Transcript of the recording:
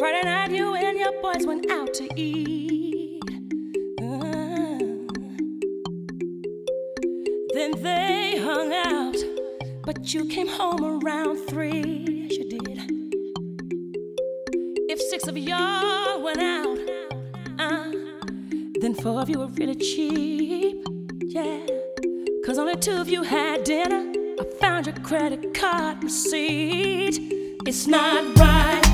Friday night, you and your boys went out to eat. Then they hung out, but you came home around 3. Yes, you did. If 6 of y'all went out, then 4 of you were really cheap. Yeah, 'cause only 2 of you had dinner. I found your credit card receipt. It's not right.